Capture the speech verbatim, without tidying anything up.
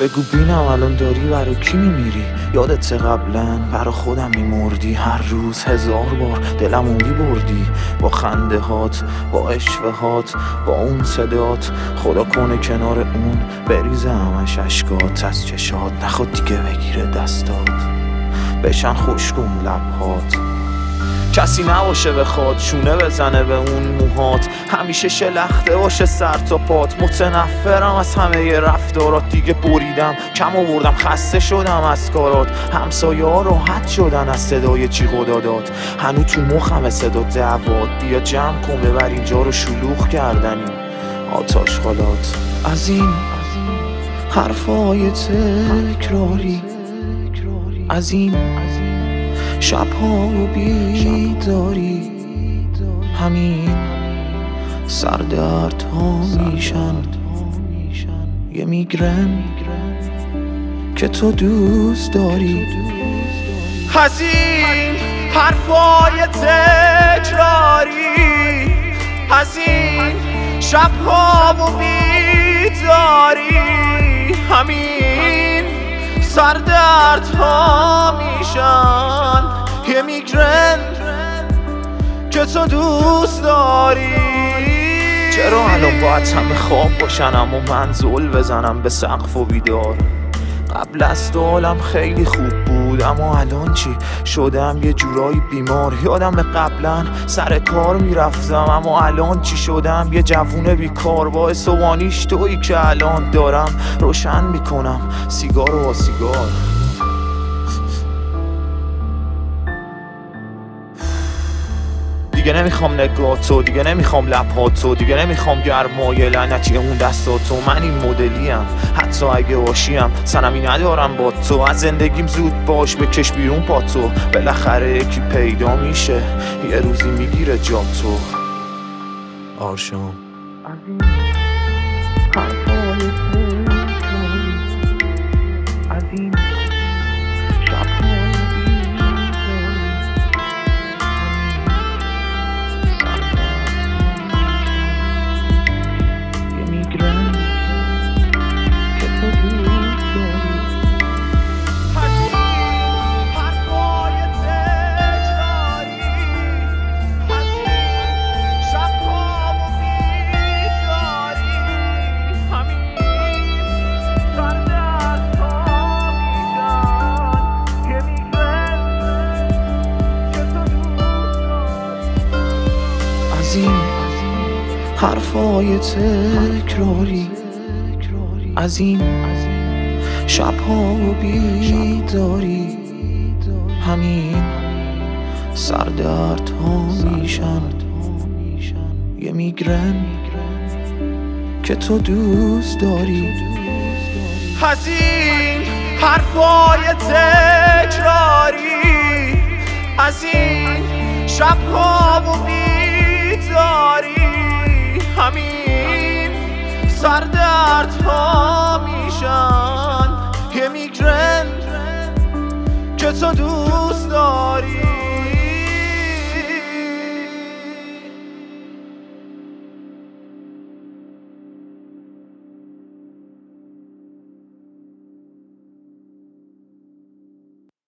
بگو بینم الان داری برا کی میمیری؟ یادت قبلا برا خودم میمردی؟ هر روز هزار بار دلمو میبردی با خنده هات، با اشوهات، با اون صدات. خدا کنه کنار اون بریزه همش اشکات از چشات، نخواد دیگه بگیره دستات، بشن خوشگون لبهات. کسی نباشه بخواد شونه بزنه به اون موهات، همیشه شلخته باشه سر تا پات. متنفرم از همه ی رفتارات، دیگه بریدم کم آوردم خسته شدم از کارات. همسایه ها راحت شدن از صدای جیغ و دادات، هنو تو مخم صدا دعوات. بیا جمع کن ببر اینجا رو شلوغ کردنیم آتش خالات. از این حرفای تکراری، از این شبها بیداری، همین سردرد ها میشن یه میگرن که تو دوست داری. از این حرفای تکراری، از این شبها بیداری، همین سردردها میشن یه میگرن که تو دوست داری. چرا الان باید همه خواب باشن اما من زل بزنم به سقف و بیدار؟ قبل از تو حالم خیلی خوب بود اما الان چی؟ شدم یه جورایی بیمار. یادم قبلا سر کار میرفتم اما الان چی؟ شدم یه جوون بیکار. با سوانیش تویی که الان دارم روشن میکنم سیگار و سیگار. دیگه نمیخوام نگاهتو، دیگه نمیخوام لبهاتو، دیگه نمیخوام گرمای لعنتی اون دستاتو. من این مدلیم حتی اگه باشیم سنمی ندارم با تو. از زندگیم زود باش بکش بیرون پاتو، بالاخره یکی پیدا میشه یه روزی میگیره جاتو. آرشام از این از این حرفای تکراری، از این شبها بیداری، همین سردردها میشن یه میگرن که تو دوست داری. از این حرفای تکراری، از این شبها بیداری، همین سردردها میشن یه میگرن که تو دوست داری.